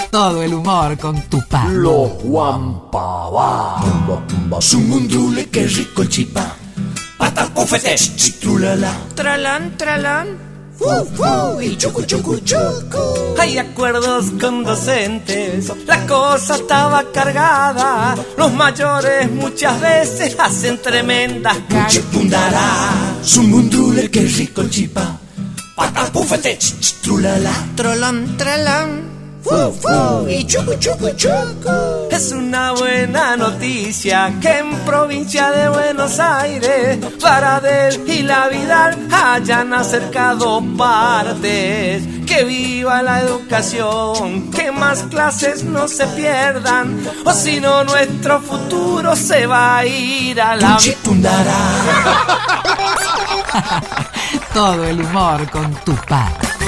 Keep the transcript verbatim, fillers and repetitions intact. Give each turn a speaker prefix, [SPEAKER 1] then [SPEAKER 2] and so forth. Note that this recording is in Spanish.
[SPEAKER 1] Todo el humor con Tupá.
[SPEAKER 2] Los Guampabá.
[SPEAKER 3] Sumundule, qué rico el chipá. Patas pufetes, chitrulala.
[SPEAKER 4] Tralán, tralán.
[SPEAKER 3] Fu, fu, y chucu, chucu, chucu.
[SPEAKER 4] Hay acuerdos con docentes, la cosa estaba cargada. Los mayores muchas veces hacen tremendas caras.
[SPEAKER 3] Chipundara. Sumundule, qué rico el chipá. Patas pufetes, chitrulala.
[SPEAKER 4] Tralán, tralán.
[SPEAKER 3] Fu, fu, y chucu, chucu, chucu.
[SPEAKER 4] Es una buena noticia que en provincia de Buenos Aires Baradel y La Vidal hayan acercado partes. Que viva la educación, que más clases no se pierdan, o si no nuestro futuro se va a ir a la...
[SPEAKER 3] Chipundara.
[SPEAKER 1] Todo el humor con Tupá.